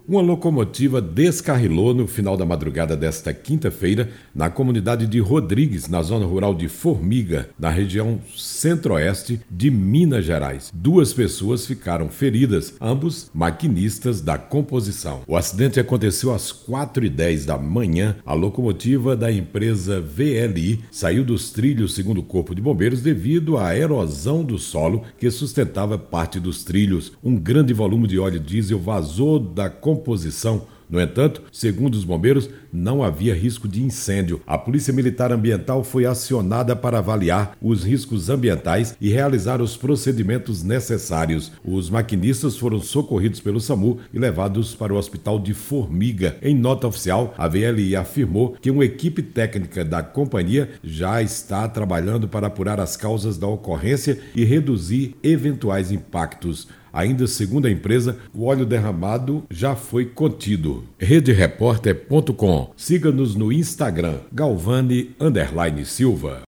Uma locomotiva descarrilou no final da madrugada desta quinta-feira na comunidade de Rodrigues, na zona rural de Formiga, na região centro-oeste de Minas Gerais. 2 pessoas ficaram feridas, ambos maquinistas da composição. O acidente aconteceu às 4h10 da manhã. A locomotiva da empresa VLI saiu dos trilhos, segundo o Corpo de Bombeiros, devido à erosão do solo que sustentava parte dos trilhos. Um grande volume de óleo diesel vazou da composição. No entanto, segundo os bombeiros, não havia risco de incêndio. A Polícia Militar Ambiental foi acionada para avaliar os riscos ambientais e realizar os procedimentos necessários. Os maquinistas foram socorridos pelo SAMU e levados para o Hospital de Formiga. Em nota oficial, a VLI afirmou que uma equipe técnica da companhia já está trabalhando para apurar as causas da ocorrência e reduzir eventuais impactos. Ainda segundo a empresa, o óleo derramado já foi contido. RedeRepórter.com. Siga-nos no Instagram, Galvani_Silva.